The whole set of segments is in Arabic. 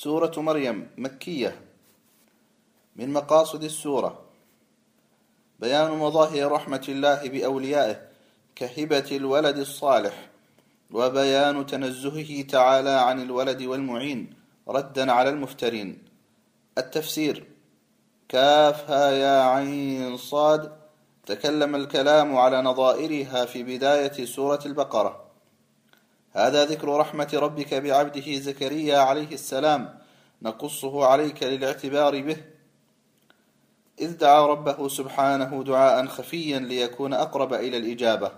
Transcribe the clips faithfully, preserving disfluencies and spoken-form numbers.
سورة مريم مكية. من مقاصد السورة بيان مظاهر رحمة الله بأوليائه كهبة الولد الصالح، وبيان تنزهه تعالى عن الولد والمعين ردا على المفترين. التفسير: كافها يا عين صاد. تكلم الكلام على نظائرها في بداية سورة البقرة. هذا ذكر رحمة ربك بعبده زكريا عليه السلام، نقصه عليك للاعتبار به، إذ دعا ربه سبحانه دعاء خفيا ليكون أقرب إلى الإجابة.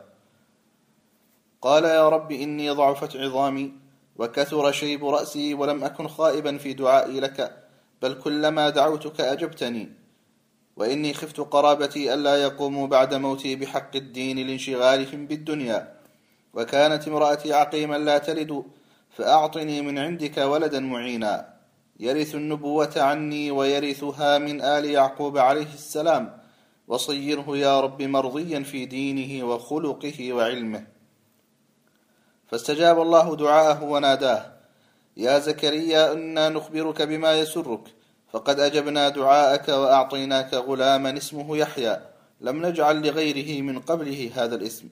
قال: يا رب إني ضعفت عظامي وكثر شيب رأسي ولم أكن خائبا في دعائي لك، بل كلما دعوتك أجبتني، وإني خفت قرابتي ألا يقوموا بعد موتي بحق الدين لانشغالهم بالدنيا، وكانت امرأتي عقيما لا تلد، فأعطني من عندك ولدا معينا يرث النبوة عني ويرثها من آل يعقوب عليه السلام، وصيره يا رب مرضيا في دينه وخلقه وعلمه. فاستجاب الله دعاءه وناداه: يا زكريا إنا نخبرك بما يسرك، فقد أجبنا دعاءك وأعطيناك غلاما اسمه يحيى، لم نجعل لغيره من قبله هذا الاسم.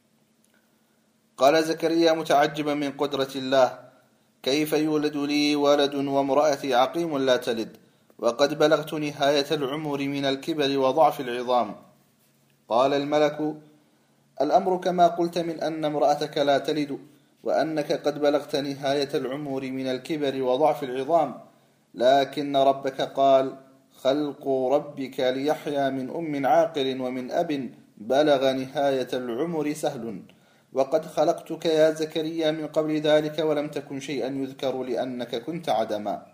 قال زكريا متعجبا من قدرة الله: كيف يولد لي ولد وامرأتي عقيم لا تلد، وقد بلغت نهاية العمر من الكبر وضعف العظام. قال الملك: الأمر كما قلت، من أن امرأتك لا تلد، وأنك قد بلغت نهاية العمر من الكبر وضعف العظام، لكن ربك قال: خلق ربك ليحيى من أم عاقر ومن أب بلغ نهاية العمر سهل، وقد خلقتك يا زكريا من قبل ذلك ولم تكن شيئا يذكر لأنك كنت عدما.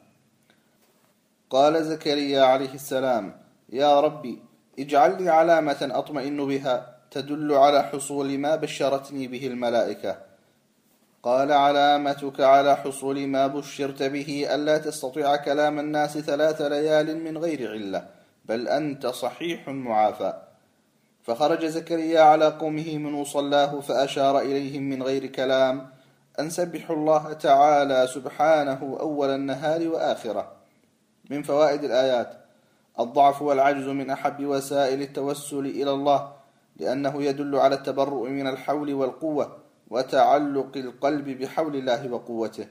قال زكريا عليه السلام: يا ربي اجعل لي علامة أطمئن بها تدل على حصول ما بشرتني به الملائكة. قال: علامتك على حصول ما بشرت به ألا تستطيع كلام الناس ثلاث ليال من غير علة، بل أنت صحيح معافى. فخرج زكريا على قومه من مصلاه فأشار إليهم من غير كلام أن سبحوا الله تعالى سبحانه أول النهار وآخره. من فوائد الآيات: الضعف والعجز من أحب وسائل التوسل إلى الله، لأنه يدل على التبرؤ من الحول والقوة وتعلق القلب بحول الله وقوته.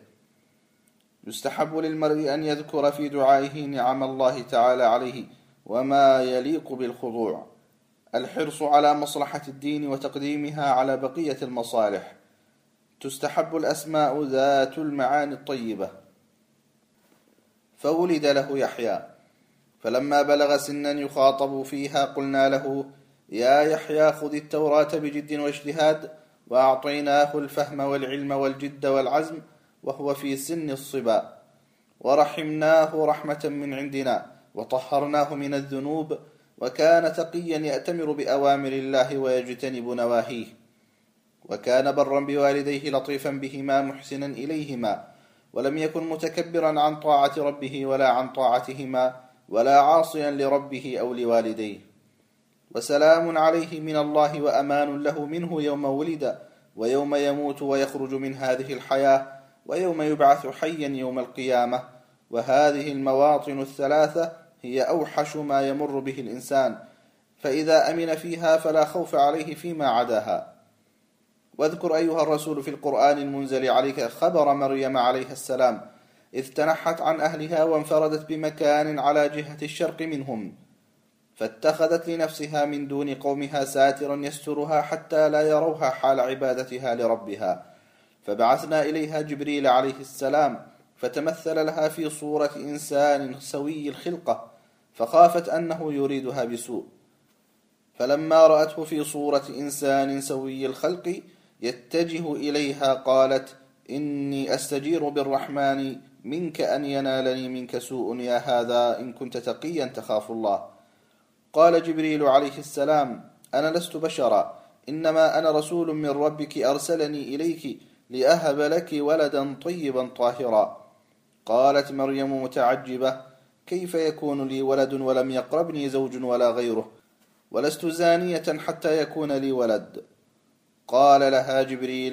يستحب للمرء أن يذكر في دعائه نعم الله تعالى عليه وما يليق بالخضوع. الحرص على مصلحة الدين وتقديمها على بقية المصالح. تستحب الأسماء ذات المعاني الطيبة. فولد له يحيى، فلما بلغ سنا يخاطب فيها قلنا له: يا يحيى خذ التوراة بجد واجتهاد، وأعطيناه الفهم والعلم والجد والعزم وهو في سن الصبا، ورحمناه رحمة من عندنا وطهرناه من الذنوب، وكان تقيا يأتمر بأوامر الله ويجتنب نواهيه، وكان برا بوالديه لطيفا بهما محسنا إليهما، ولم يكن متكبرا عن طاعة ربه ولا عن طاعتهما، ولا عاصيا لربه أو لوالديه. وسلام عليه من الله وأمان له منه يوم ولد ويوم يموت ويخرج من هذه الحياة ويوم يبعث حيا يوم القيامة. وهذه المواطن الثلاثة هي أوحش ما يمر به الإنسان، فإذا أمن فيها فلا خوف عليه فيما عداها. واذكر أيها الرسول في القرآن المنزل عليك خبر مريم عليه السلام، إذ تنحت عن أهلها وانفردت بمكان على جهة الشرق منهم، فاتخذت لنفسها من دون قومها ساترا يسترها حتى لا يروها حال عبادتها لربها، فبعثنا إليها جبريل عليه السلام فتمثل لها في صورة إنسان سوي الخلقة، فخافت أنه يريدها بسوء، فلما رأته في صورة إنسان سوي الخلق يتجه إليها قالت: إني أستجير بالرحمن منك أن ينالني منك سوء يا هذا إن كنت تقيا تخاف الله. قال جبريل عليه السلام: أنا لست بشرا، إنما أنا رسول من ربك أرسلني إليك لأهب لك ولدا طيبا طاهرا. قالت مريم متعجبة: كيف يكون لي ولد ولم يقربني زوج ولا غيره، ولست زانية حتى يكون لي ولد. قال لها جبريل: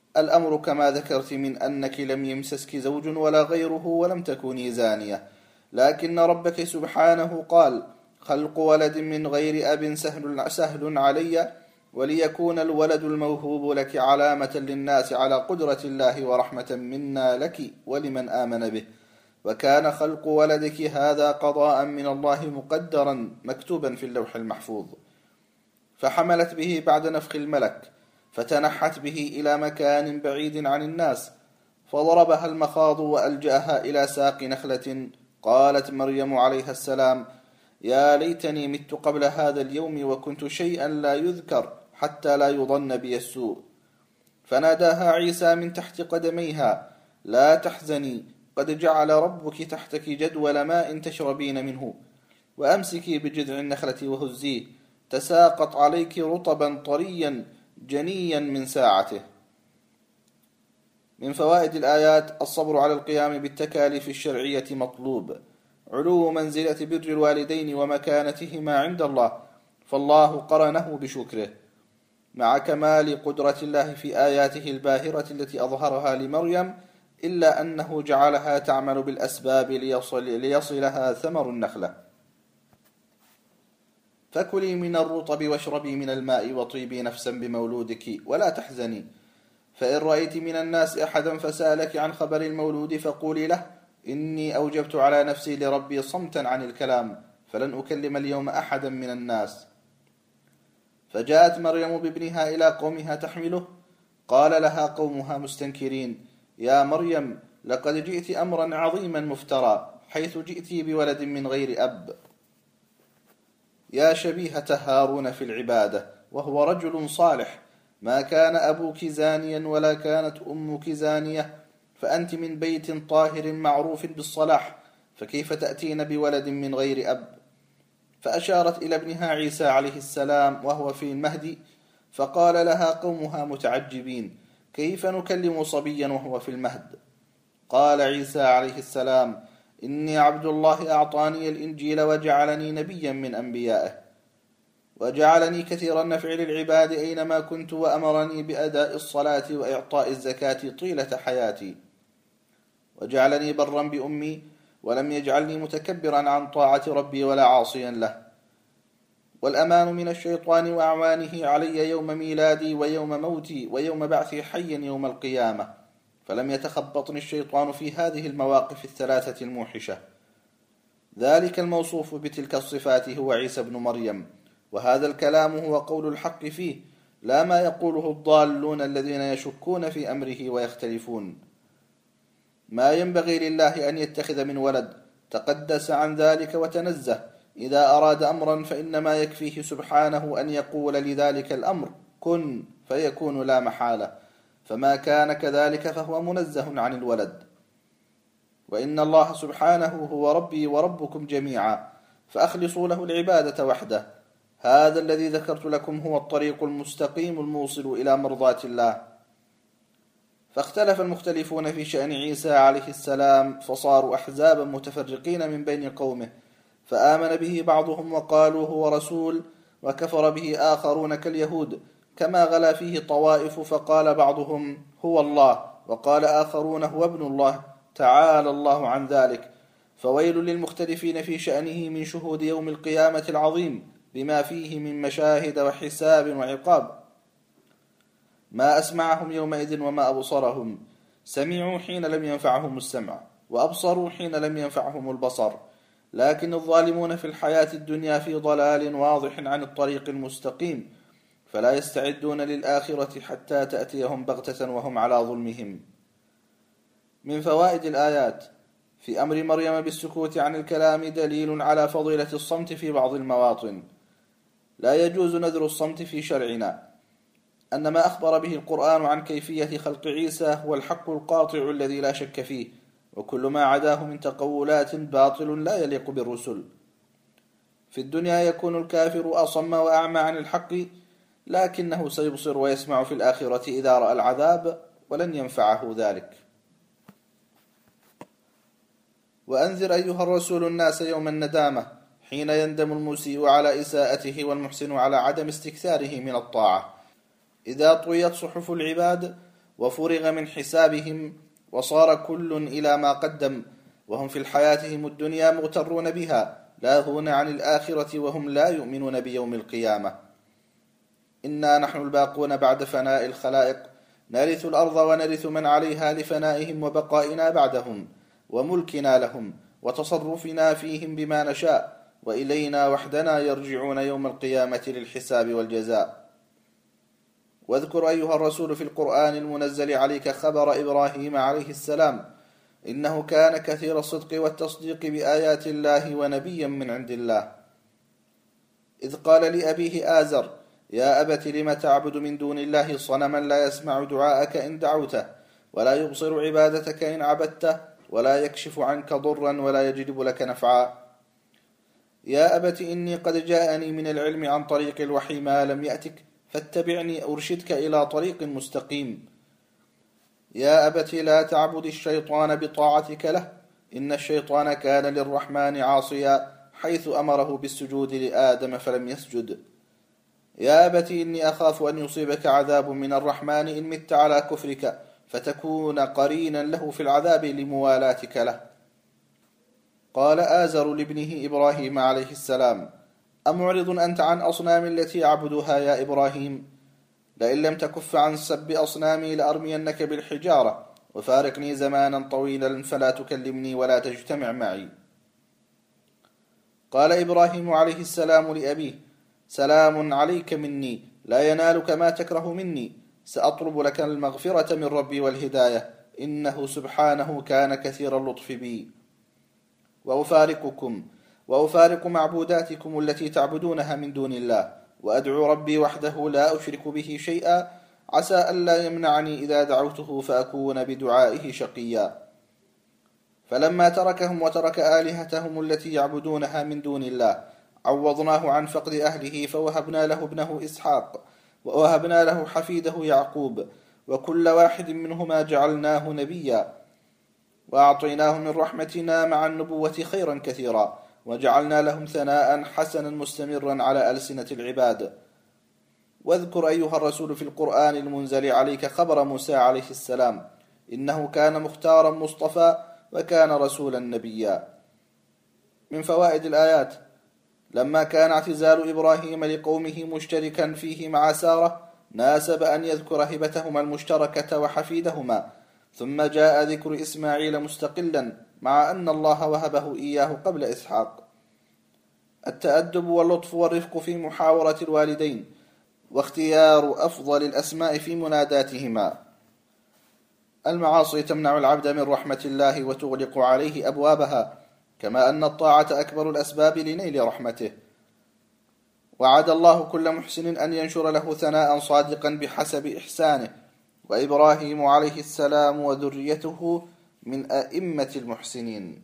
الأمر كما ذكرت من أنك لم يمسسك زوج ولا غيره ولم تكوني زانية، لكن ربك سبحانه قال: خلق ولد من غير أب سهل, سهل علي، وليكون الولد الموهوب لك علامة للناس على قدرة الله ورحمة منا لك ولمن آمن به، وكان خلق ولدك هذا قضاء من الله مقدرا مكتوبا في اللوح المحفوظ. فحملت به بعد نفخ الملك، فتنحت به إلى مكان بعيد عن الناس، فضربها المخاض وألجأها إلى ساق نخلة. قالت مريم عليها السلام: يا ليتني مت قبل هذا اليوم وكنت شيئا لا يذكر حتى لا يظن بي السوء. فناداها عيسى من تحت قدميها: لا تحزني، قد جعل ربك تحتك جدول ماء تشربين منه، وأمسكي بجذع النخلة وهزيه، تساقط عليك رطبا طريا جنيا من ساعته. من فوائد الآيات: الصبر على القيام بالتكاليف الشرعية مطلوب، علو منزلة بر الوالدين ومكانتهما عند الله، فالله قرنه بشكره، مع كمال قدرة الله في آياته الباهرة التي أظهرها لمريم، إلا أنه جعلها تعمل بالأسباب ليصل ليصلها ثمر النخلة. فكلي من الرطب واشربي من الماء وطيبي نفسا بمولودك ولا تحزني، فإن رأيت من الناس أحدا فسألك عن خبر المولود فقولي له: إني أوجبت على نفسي لربي صمتا عن الكلام، فلن أكلم اليوم أحدا من الناس. فجاءت مريم بابنها إلى قومها تحمله، قال لها قومها مستنكرين: يا مريم، لقد جئت أمرا عظيما مفترى، حيث جئت بولد من غير أب. يا شبيهة هارون في العبادة، وهو رجل صالح، ما كان أبوك زانيا ولا كانت أمك زانية، فأنت من بيت طاهر معروف بالصلاح، فكيف تأتين بولد من غير أب؟ فأشارت إلى ابنها عيسى عليه السلام وهو في المهد، فقال لها قومها متعجبين: كيف نكلم صبيا وهو في المهد؟ قال عيسى عليه السلام: إني عبد الله أعطاني الإنجيل وجعلني نبيا من أنبيائه، وجعلني كثير النفع للعباد أينما كنت، وأمرني بأداء الصلاة وإعطاء الزكاة طيلة حياتي، وجعلني برا بأمي، ولم يجعلني متكبرا عن طاعة ربي ولا عاصيا له. والأمان من الشيطان وأعوانه علي يوم ميلادي ويوم موتي ويوم بعثي حيا يوم القيامة، فلم يتخبطني الشيطان في هذه المواقف الثلاثة الموحشة. ذلك الموصوف بتلك الصفات هو عيسى بن مريم، وهذا الكلام هو قول الحق فيه، لا ما يقوله الضالون الذين يشكون في أمره ويختلفون. ما ينبغي لله أن يتخذ من ولد، تقدس عن ذلك وتنزه. إذا أراد أمرا فإنما يكفيه سبحانه أن يقول لذلك الأمر كن فيكون لا محالة، فما كان كذلك فهو منزه عن الولد. وإن الله سبحانه هو ربي وربكم جميعا، فأخلصوا له العبادة وحده. هذا الذي ذكرت لكم هو الطريق المستقيم الموصل إلى مرضاة الله. فاختلف المختلفون في شأن عيسى عليه السلام، فصاروا أحزابا متفرقين من بين قومه، فآمن به بعضهم وقالوا هو رسول، وكفر به آخرون كاليهود، كما غلا فيه طوائف، فقال بعضهم هو الله، وقال آخرون هو ابن الله، تعالى الله عن ذلك. فويل للمختلفين في شأنه من شهود يوم القيامة العظيم بما فيه من مشاهد وحساب وعقاب. ما أسمعهم يومئذ وما أبصرهم، سمعوا حين لم ينفعهم السمع، وأبصروا حين لم ينفعهم البصر، لكن الظالمون في الحياة الدنيا في ضلال واضح عن الطريق المستقيم، فلا يستعدون للآخرة حتى تأتيهم بغتة وهم على ظلمهم. من فوائد الآيات: في أمر مريم بالسكوت عن الكلام دليل على فضيلة الصمت في بعض المواطن. لا يجوز نذر الصمت في شرعنا، أن ما أخبر به القرآن عن كيفية خلق عيسى هو الحق القاطع الذي لا شك فيه، وكل ما عداه من تقولات باطل لا يليق بالرسل. في الدنيا يكون الكافر أصم وأعمى عن الحق، لكنه سيبصر ويسمع في الآخرة إذا رأى العذاب، ولن ينفعه ذلك. وأنذر أيها الرسول الناس يوم الندامة، حين يندم المسيء على إساءته والمحسن على عدم استكثاره من الطاعة، إذا طويت صحف العباد وفرغ من حسابهم، وصار كل إلى ما قدم، وهم في حياتهم الدنيا مغترون بها، لاهون عن الآخرة، وهم لا يؤمنون بيوم القيامة. إنا نحن الباقون بعد فناء الخلائق، نرث الأرض ونرث من عليها لفنائهم وبقائنا بعدهم، وملكنا لهم، وتصرفنا فيهم بما نشاء، وإلينا وحدنا يرجعون يوم القيامة للحساب والجزاء. واذكر أيها الرسول في القرآن المنزل عليك خبر إبراهيم عليه السلام، إنه كان كثير الصدق والتصديق بآيات الله ونبيا من عند الله، إذ قال لأبيه آزر: يا أبت لم تعبد من دون الله صنما لا يسمع دعاءك إن دعوته، ولا يبصر عبادتك إن عبدته، ولا يكشف عنك ضرا، ولا يجلب لك نفعا. يا أبت إني قد جاءني من العلم عن طريق الوحي ما لم يأتك، فاتبعني أرشدك إلى طريق مستقيم. يا أبت لا تعبد الشيطان بطاعتك له، إن الشيطان كان للرحمن عاصيا، حيث أمره بالسجود لآدم فلم يسجد. يا أبت إني أخاف أن يصيبك عذاب من الرحمن إن مت على كفرك، فتكون قرينا له في العذاب لموالاتك له. قال آزر لابنه إبراهيم عليه السلام: أمعرض أنت عن أصنام التي أعبدها يا إبراهيم؟ لئن لم تكف عن سب أصنامي لأرمينك بالحجارة، وفارقني زمانا طويلا فلا تكلمني ولا تجتمع معي. قال إبراهيم عليه السلام لأبيه: سلام عليك مني، لا ينالك ما تكره مني، سأطلب لك المغفرة من ربي والهداية، إنه سبحانه كان كثير اللطف بي. وأفارقكم وأفارق معبوداتكم التي تعبدونها من دون الله، وأدعو ربي وحده لا أشرك به شيئا، عسى ألا يمنعني إذا دعوته فأكون بدعائه شقيا. فلما تركهم وترك آلهتهم التي يعبدونها من دون الله، عوضناه عن فقد أهله، فوهبنا له ابنه إسحاق، ووهبنا له حفيده يعقوب، وكل واحد منهما جعلناه نبيا، وأعطيناه من رحمتنا مع النبوة خيرا كثيرا، وجعلنا لهم ثناء حسنا مستمرا على ألسنة العباد. واذكر أيها الرسول في القرآن المنزل عليك خبر موسى عليه السلام، إنه كان مختارا مصطفى، وكان رسولا نبيا. من فوائد الآيات: لما كان اعتزال إبراهيم لقومه مشتركا فيه مع سارة، ناسب أن يذكر هبتهما المشتركة وحفيدهما، ثم جاء ذكر إسماعيل مستقلا، مع أن الله وهبه إياه قبل إسحاق. التأدب واللطف والرفق في محاورة الوالدين، واختيار أفضل الأسماء في مناداتهما. المعاصي تمنع العبد من رحمة الله وتغلق عليه أبوابها، كما أن الطاعة أكبر الأسباب لنيل رحمته. وعد الله كل محسن أن ينشر له ثناء صادقا بحسب إحسانه، وإبراهيم عليه السلام وذريته من أئمة المحسنين.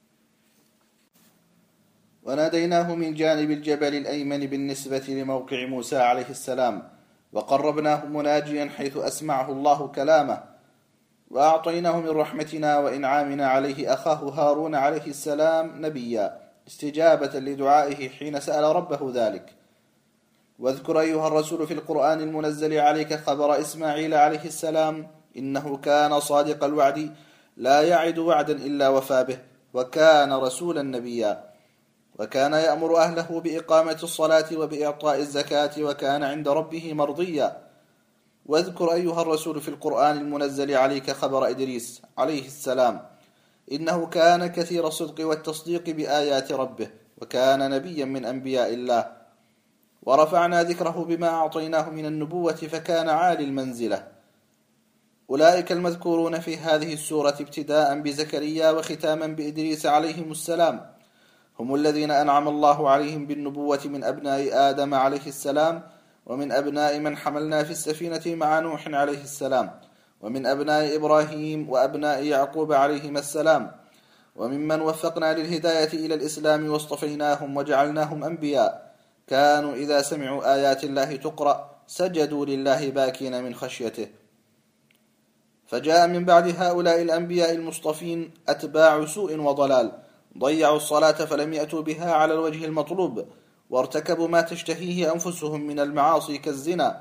وناديناه من جانب الجبل الأيمن بالنسبة لموقع موسى عليه السلام، وقربناه مناجيا حيث أسمعه الله كلامه، وأعطيناه من رحمتنا وإنعامنا عليه أخاه هارون عليه السلام نبيا، استجابة لدعائه حين سأل ربه ذلك. واذكر أيها الرسول في القرآن المنزل عليك خبر إسماعيل عليه السلام، إنه كان صادق الوعد، لا يعد وعدا إلا وفى به، وكان رسولا نبيا، وكان يأمر أهله بإقامة الصلاة وبإعطاء الزكاة، وكان عند ربه مرضيا. واذكر أيها الرسول في القرآن المنزل عليك خبر إدريس عليه السلام، إنه كان كثير الصدق والتصديق بآيات ربه، وكان نبيا من أنبياء الله، ورفعنا ذكره بما أعطيناه من النبوة، فكان عالي المنزلة. أولئك المذكورون في هذه السورة ابتداء بزكريا وختاما بإدريس عليهم السلام هم الذين أنعم الله عليهم بالنبوة من أبناء آدم عليه السلام، ومن أبناء من حملنا في السفينة مع نوح عليه السلام، ومن أبناء إبراهيم وأبناء يعقوب عليهم السلام، وممن وفقنا للهداية إلى الإسلام واصطفيناهم وجعلناهم أنبياء، كانوا إذا سمعوا آيات الله تقرأ سجدوا لله باكين من خشيته. فجاء من بعد هؤلاء الأنبياء المصطفين أتباع سوء وضلال، ضيعوا الصلاة فلم يأتوا بها على الوجه المطلوب، وارتكبوا ما تشتهيه أنفسهم من المعاصي كالزنا،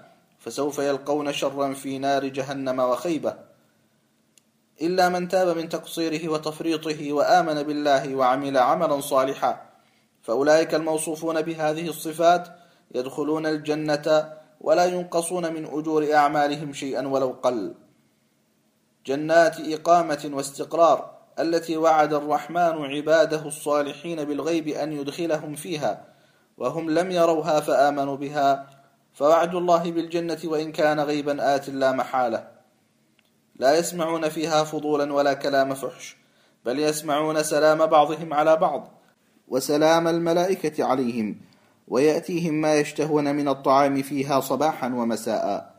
فسوف يلقون شرا في نار جهنم وخيبة، إلا من تاب من تقصيره وتفريطه وآمن بالله وعمل عملا صالحا، فأولئك الموصوفون بهذه الصفات يدخلون الجنة ولا ينقصون من أجور أعمالهم شيئا ولو قل. جنات إقامة واستقرار التي وعد الرحمن عباده الصالحين بالغيب أن يدخلهم فيها وهم لم يروها فآمنوا بها، فوعد الله بالجنة وإن كان غيبا آت لا محالة. لا يسمعون فيها فضولا ولا كلام فحش، بل يسمعون سلام بعضهم على بعض وسلام الملائكة عليهم، ويأتيهم ما يشتهون من الطعام فيها صباحا ومساء.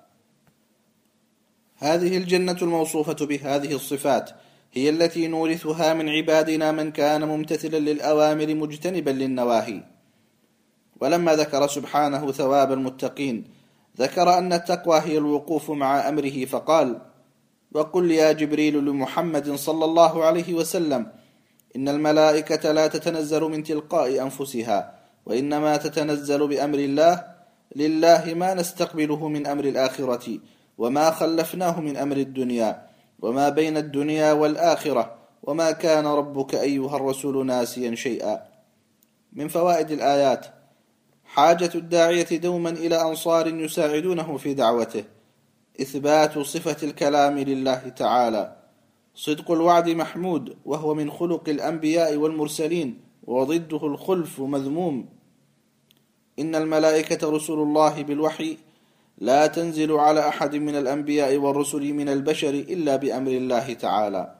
هذه الجنة الموصوفة بهذه الصفات هي التي نورثها من عبادنا من كان ممتثلا للأوامر مجتنبا للنواهي. ولما ذكر سبحانه ثواب المتقين ذكر أن التقوى هي الوقوف مع أمره فقال: وقل يا جبريل لمحمد صلى الله عليه وسلم إن الملائكة لا تتنزل من تلقاء أنفسها، وإنما تتنزل بأمر الله، لله ما نستقبله من أمر الآخرة وما خلفناه من أمر الدنيا وما بين الدنيا والآخرة، وما كان ربك أيها الرسول ناسيا شيئا. من فوائد الآيات: حاجة الداعية دوما إلى أنصار يساعدونه في دعوته، إثبات صفة الكلام لله تعالى، صدق الوعد محمود وهو من خلق الأنبياء والمرسلين وضده الخلف مذموم، إن الملائكة رسل الله بالوحي لا تنزل على أحد من الأنبياء والرسل من البشر إلا بأمر الله تعالى.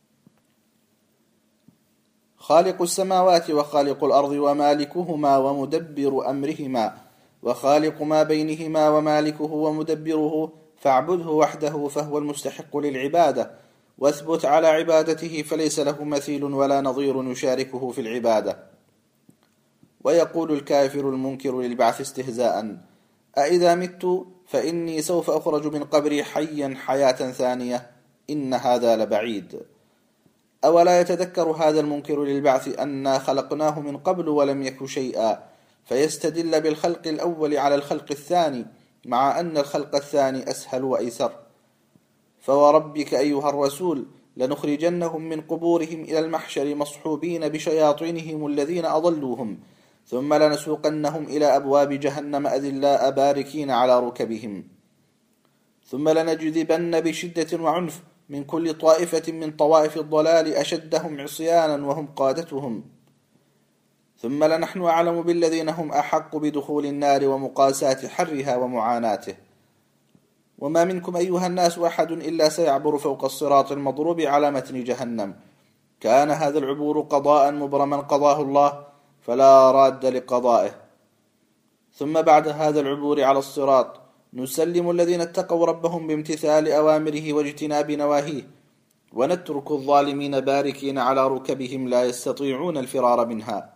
خالق السماوات وخالق الأرض ومالكهما ومدبر أمرهما، وخالق ما بينهما ومالكه ومدبره، فاعبده وحده فهو المستحق للعبادة، واثبت على عبادته فليس له مثيل ولا نظير يشاركه في العبادة. ويقول الكافر المنكر للبعث استهزاء: أإذا مت فإني سوف أخرج من قبري حيا حياة ثانية، إن هذا لبعيد. أولا يتذكر هذا المنكر للبعث أننا خلقناه من قبل ولم يك شيئا، فيستدل بالخلق الأول على الخلق الثاني، مع أن الخلق الثاني أسهل وأيسر. فوربك أيها الرسول لنخرجنهم من قبورهم إلى المحشر مصحوبين بشياطينهم الذين أضلوهم، ثم لنسوقنهم إلى أبواب جهنم أذلاء باركين على ركبهم، ثم لنجذبن بشدة وعنف من كل طائفة من طوائف الضلال أشدهم عصيانا وهم قادتهم، ثم لنحن أعلم بالذين هم أحق بدخول النار ومقاساة حرها ومعاناته. وما منكم أيها الناس أحد إلا سيعبر فوق الصراط المضروب على متن جهنم، كان هذا العبور قضاء مبرما قضاه الله فلا راد لقضائه. ثم بعد هذا العبور على الصراط نسلم الذين اتقوا ربهم بامتثال أوامره واجتناب نواهيه، ونترك الظالمين باركين على ركبهم لا يستطيعون الفرار منها.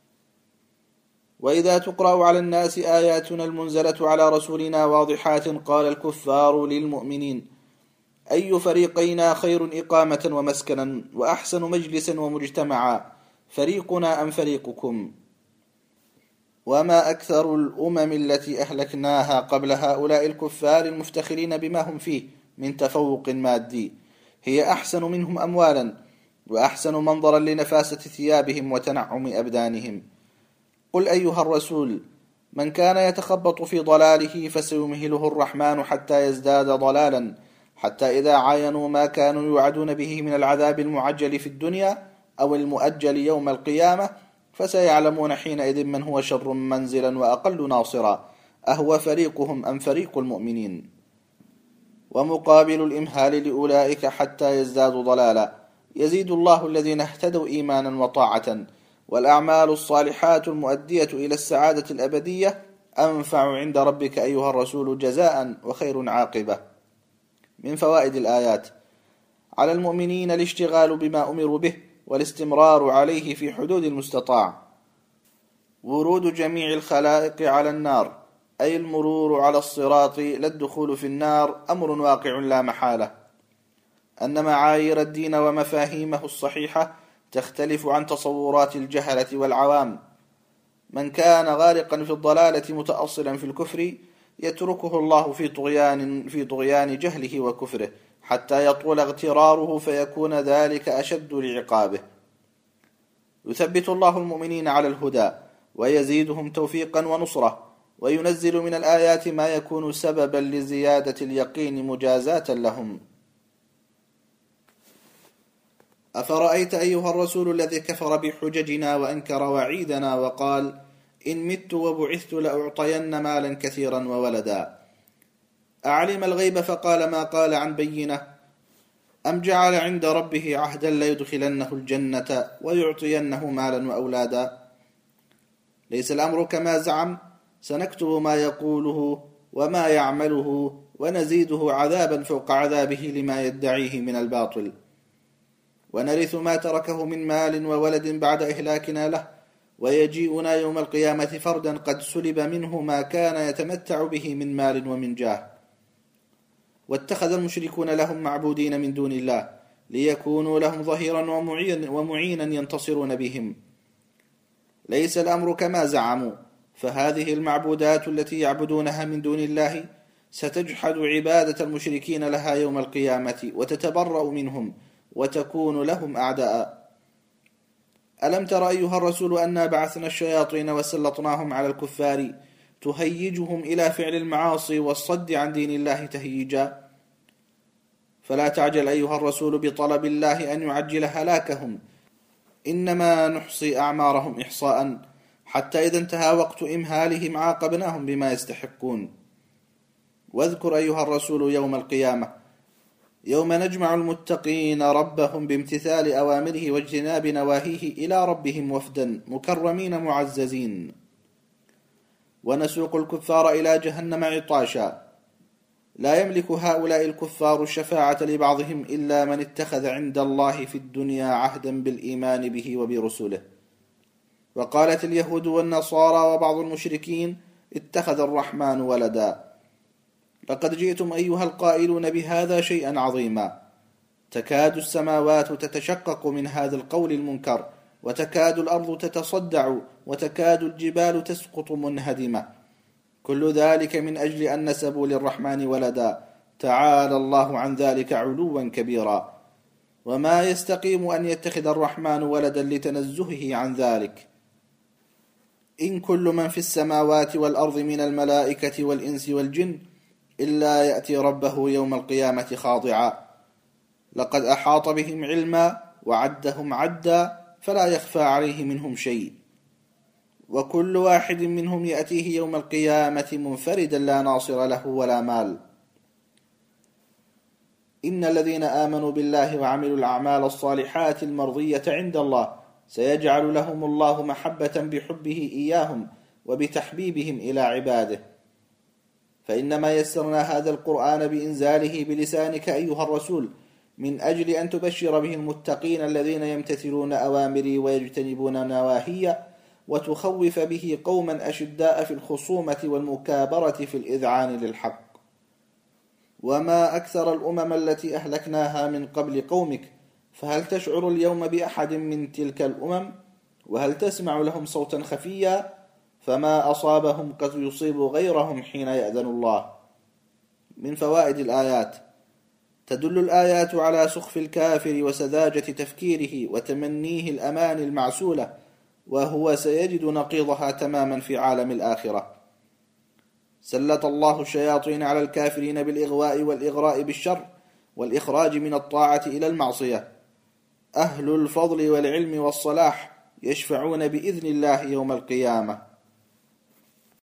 وإذا تقرأ على الناس آياتنا المنزلة على رسولنا واضحات قال الكفار للمؤمنين: أي فريقينا خير إقامة ومسكنا وأحسن مجلسا ومجتمعا، فريقنا أم فريقكم؟ وما أكثر الأمم التي أهلكناها قبل هؤلاء الكفار المفتخرين بما هم فيه من تفوق مادي، هي أحسن منهم أموالا وأحسن منظرا لنفاسة ثيابهم وتنعم أبدانهم. قل أيها الرسول: من كان يتخبط في ضلاله فسيمهله الرحمن حتى يزداد ضلالا، حتى إذا عاينوا ما كانوا يوعدون به من العذاب المعجل في الدنيا أو المؤجل يوم القيامة، فسيعلمون حينئذ من هو شر منزلا وأقل ناصرا، أهو فريقهم أم فريق المؤمنين. ومقابل الإمهال لأولئك حتى يزدادوا ضلالا يزيد الله الذين اهتدوا إيمانا وطاعة، والأعمال الصالحات المؤدية إلى السعادة الأبدية أنفع عند ربك أيها الرسول جزاء وخير عاقبة. من فوائد الآيات: على المؤمنين الاشتغال بما أمروا به والاستمرار عليه في حدود المستطاع. ورود جميع الخلائق على النار، أي المرور على الصراط لا الدخول في النار، أمر واقع لا محالة. أن معايير الدين ومفاهيمه الصحيحة تختلف عن تصورات الجهلة والعوام. من كان غارقا في الضلالة متأصلا في الكفر يتركه الله في طغيان, في طغيان جهله وكفره حتى يطول اغتراره فيكون ذلك أشد لعقابه. يثبت الله المؤمنين على الهدى ويزيدهم توفيقا ونصرة، وينزل من الآيات ما يكون سببا لزيادة اليقين مجازاة لهم. أفرأيت أيها الرسول الذي كفر بحججنا وأنكر وعيدنا وقال إن مت وبعثت لأعطين مالا كثيرا وولدا، أعلم الغيب فقال ما قال عن بينه، أم جعل عند ربه عهدا ليدخلنه الجنة ويعطينه مالا وأولادا؟ ليس الأمر كما زعم، سنكتب ما يقوله وما يعمله ونزيده عذابا فوق عذابه لما يدعيه من الباطل، ونرث ما تركه من مال وولد بعد إهلاكنا له، ويجيئنا يوم القيامة فردا قد سلب منه ما كان يتمتع به من مال ومن جاه. واتخذ المشركون لهم معبودين من دون الله ليكونوا لهم ظهيرا ومعينا ينتصرون بهم. ليس الأمر كما زعموا، فهذه المعبودات التي يعبدونها من دون الله ستجحد عبادة المشركين لها يوم القيامة وتتبرأ منهم وتكون لهم أعداء. ألم تر أيها الرسول أنا بعثنا الشياطين وسلطناهم على الكفار تهيجهم إلى فعل المعاصي والصد عن دين الله تهييجا؟ فلا تعجل أيها الرسول بطلب الله أن يعجل هلاكهم، إنما نحصي أعمارهم إحصاء حتى إذا انتهى وقت إمهالهم عاقبناهم بما يستحقون. واذكر أيها الرسول يوم القيامة يوم نجمع المتقين ربهم بامتثال أوامره واجتناب نواهيه إلى ربهم وفدا مكرمين معززين، ونسوق الكفار إلى جهنم عطاشا. لا يملك هؤلاء الكفار الشفاعة لبعضهم إلا من اتخذ عند الله في الدنيا عهدا بالإيمان به وبرسله. وقالت اليهود والنصارى وبعض المشركين اتخذ الرحمن ولدا. لقد جئتم أيها القائلون بهذا شيئا عظيما. تكاد السماوات تتشقق من هذا القول المنكر، وتكاد الأرض تتصدع، وتكاد الجبال تسقط منهدمة، كل ذلك من أجل أن نسبوا للرحمن ولدا، تعالى الله عن ذلك علوا كبيرا. وما يستقيم أن يتخذ الرحمن ولدا لتنزهه عن ذلك. إن كل من في السماوات والأرض من الملائكة والإنس والجن إلا يأتي ربه يوم القيامة خاضعا. لقد أحاط بهم علما وعدهم عدا فلا يخفى عليه منهم شيء، وكل واحد منهم يأتيه يوم القيامة منفردا لا ناصر له ولا مال. إن الذين آمنوا بالله وعملوا الأعمال الصالحات المرضية عند الله سيجعل لهم الله محبة بحبه إياهم وبتحبيبهم إلى عباده. فإنما يسرنا هذا القرآن بإنزاله بلسانك أيها الرسول من أجل أن تبشر به المتقين الذين يمتثلون أوامري ويجتنبون نواهي، وتخوف به قوما أشداء في الخصومة والمكابرة في الإذعان للحق. وما أكثر الأمم التي أهلكناها من قبل قومك، فهل تشعر اليوم بأحد من تلك الأمم؟ وهل تسمع لهم صوتا خفيا؟ فما أصابهم قد يصيب غيرهم حين يأذن الله. من فوائد الآيات: تدل الآيات على سخف الكافر وسذاجة تفكيره وتمنيه الأمان المعسولة، وهو سيجد نقيضها تماما في عالم الآخرة. سلط الله الشياطين على الكافرين بالإغواء والإغراء بالشر والإخراج من الطاعة إلى المعصية. أهل الفضل والعلم والصلاح يشفعون بإذن الله يوم القيامة.